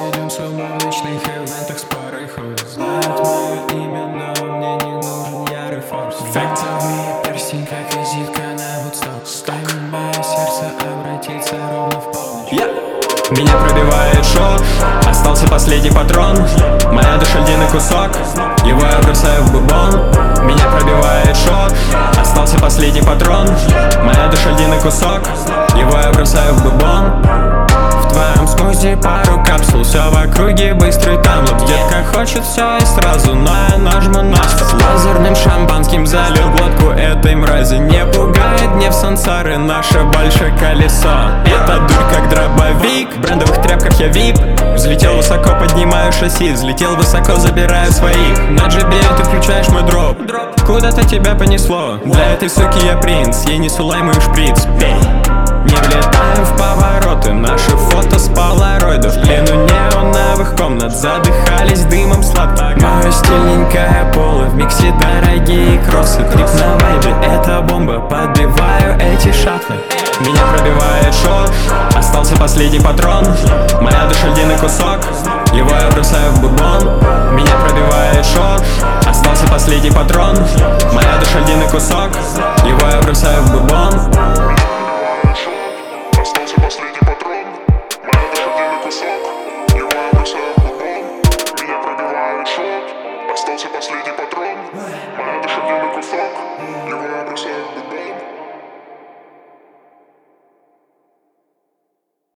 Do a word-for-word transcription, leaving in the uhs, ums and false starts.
сойдемся в уличных ивентах с парой. Знают мое имя, но мне не нужен ярый форс. Фактовый перстень, как визитка на Вудсток. Стоит мое сердце обратиться ровно в полночь. yeah. Меня пробивает шок, остался последний патрон. Моя душа льдиный кусок, его я бросаю в бубон. Меня пробивает шок, остался последний патрон. Моя душа льдиный кусок, его я бросаю в бубон. В твоем смузи пару капсул, все в округе быстрый таймлапс. Детка хочет все и сразу, но я нажму на спуск. Лазерным шампанским залил глотку этой мрази. Не пугает гнев сансары наше большое колесо. Это дурь как дробовик, в брендовых тряпках я вип. Взлетел высоко, поднимаю шасси, взлетел высоко, забираю своих. На джибе ты включаешь мой дроп, куда-то тебя понесло. Для этой суки я принц, ей несу лайм и шприц. Пей. Не влетаем в повороты, наши фото с полароидов. В плену неоновых комнат задыхались дымом сладко. Мой стильненькое поло, в миксе дорогие кроссы. Трип на вайбе, это бомба, подбиваю эти шафты. Меня пробивает шок, остался последний патрон. Моя душа льдиный кусок, его я бросаю в бубон. Меня пробивает шок, остался последний патрон. Моя душа льдиный кусок, его я бросаю в бубон.